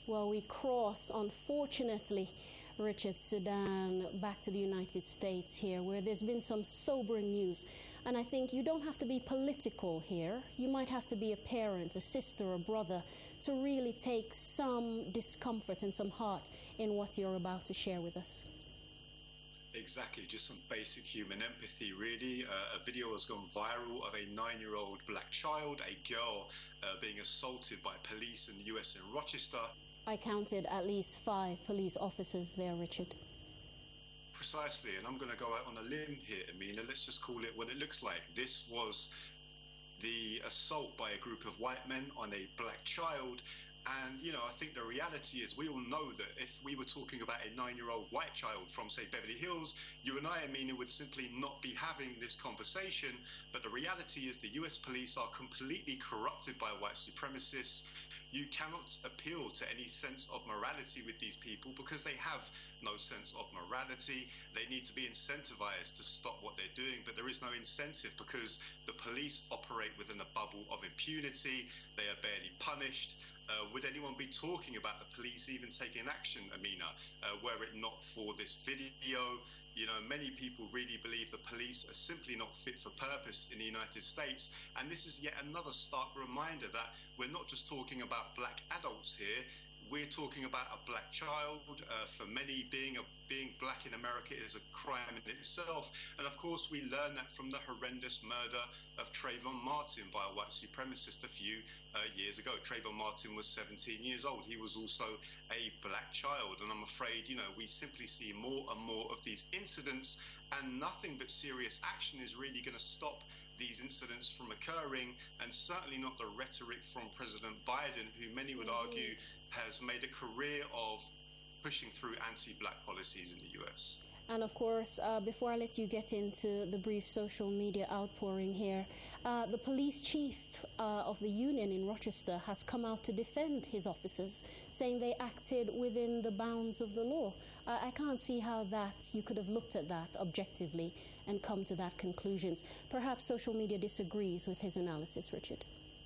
Well, we cross, unfortunately, Richard, Sudan, back to the United States here, where there's been some sobering news. And I think you don't have to be political here. You might have to be a parent, a sister, a brother, to really take some discomfort and some heart in what you're about to share with us. Exactly, just some basic human empathy, really. Uh, a video has gone viral of a nine-year-old black child, a girl, uh, being assaulted by police in the U S in Rochester. I counted at least five police officers there, Richard. Precisely, and I'm going to go out on a limb here, Amina. Let's just call it what it looks like. This was the assault by a group of white men on a black child. And, you know, I think the reality is we all know that if we were talking about a nine-year-old white child from, say, Beverly Hills, you and I, Amina, would simply not be having this conversation. But the reality is the U S police are completely corrupted by white supremacists. You cannot appeal to any sense of morality with these people because they have no sense of morality. They need to be incentivized to stop what they're doing, but there is no incentive because the police operate within a bubble of impunity. They are barely punished. Uh, would anyone be talking about the police even taking action, Amina, uh, were it not for this video? You know, many people really believe the police are simply not fit for purpose in the United States. And this is yet another stark reminder that we're not just talking about black adults here. We're talking about a black child. Uh, for many, being a, being black in America is a crime in itself. And of course, we learned that from the horrendous murder of Trayvon Martin by a white supremacist a few uh, years ago. Trayvon Martin was seventeen years old. He was also a black child. And I'm afraid, you know, we simply see more and more of these incidents, and nothing but serious action is really going to stop these incidents from occurring, and certainly not the rhetoric from President Biden, who many would argue has made a career of pushing through anti-black policies in the U S. And of course, uh, before I let you get into the brief social media outpouring here, uh, the police chief uh, of the union in Rochester has come out to defend his officers, saying they acted within the bounds of the law. Uh, I can't see how that you could have looked at that objectively and come to that conclusions. Perhaps social media disagrees with his analysis, Richard.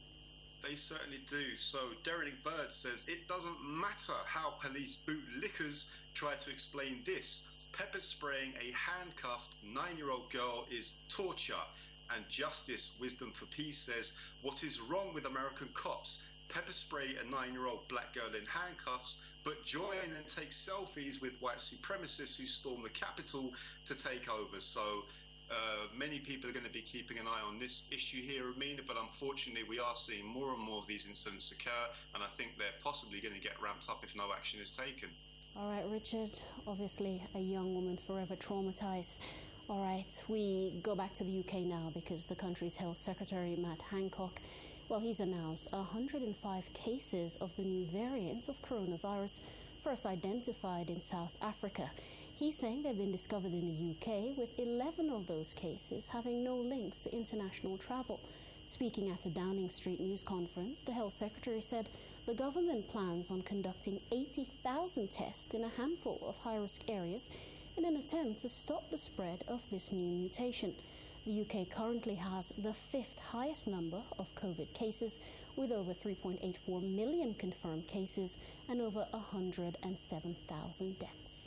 They certainly do. So Derek Bird says, it doesn't matter how police bootlickers try to explain this. Pepper spraying a handcuffed nine-year-old girl is torture. And Justice Wisdom for Peace says, what is wrong with American cops? Pepper spray a nine-year-old black girl in handcuffs, but join and take selfies with white supremacists who storm the Capitol to take over. So uh, many people are going to be keeping an eye on this issue here, Amina, but unfortunately we are seeing more and more of these incidents occur, and I think they're possibly going to get ramped up if no action is taken. All right, Richard, obviously a young woman forever traumatized. All right, we go back to the U K now because the country's Health Secretary, Matt Hancock, well, he's announced one hundred five cases of the new variant of coronavirus first identified in South Africa. He's saying they've been discovered in the U K, with eleven of those cases having no links to international travel. Speaking at a Downing Street news conference, the Health Secretary said the government plans on conducting eighty thousand tests in a handful of high-risk areas in an attempt to stop the spread of this new mutation. The U K currently has the fifth highest number of COVID cases, with over three point eight four million confirmed cases and over one hundred seven thousand deaths.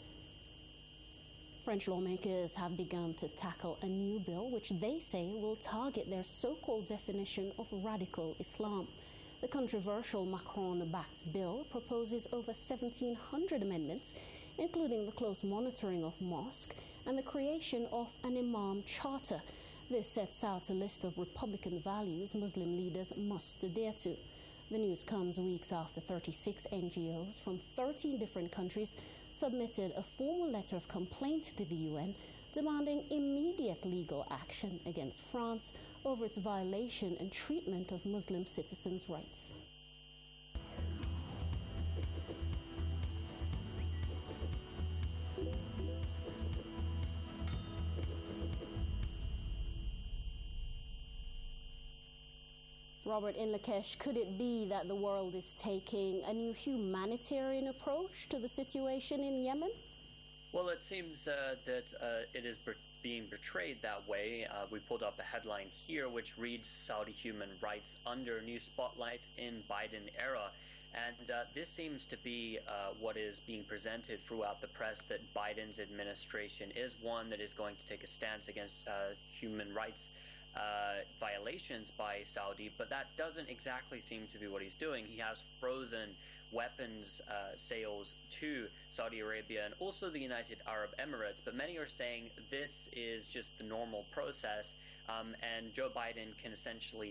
French lawmakers have begun to tackle a new bill which they say will target their so-called definition of radical Islam. The controversial Macron-backed bill proposes over seventeen hundred amendments, including the close monitoring of mosques and the creation of an imam charter. This sets out a list of Republican values Muslim leaders must adhere to. The news comes weeks after thirty-six N G Os from thirteen different countries submitted a formal letter of complaint to the U N demanding immediate legal action against France over its violation and treatment of Muslim citizens' rights. Robert, in Lakesh, could it be that the world is taking a new humanitarian approach to the situation in Yemen? Well, it seems uh, that uh, it is being portrayed that way. Uh, we pulled up a headline here which reads Saudi human rights under new spotlight in Biden era. And uh, this seems to be uh, what is being presented throughout the press, that Biden's administration is one that is going to take a stance against uh, human rights uh, violations by Saudi, but that doesn't exactly seem to be what he's doing. He has frozen weapons uh, sales to Saudi Arabia and also the United Arab Emirates, but many are saying this is just the normal process, um, and Joe Biden can essentially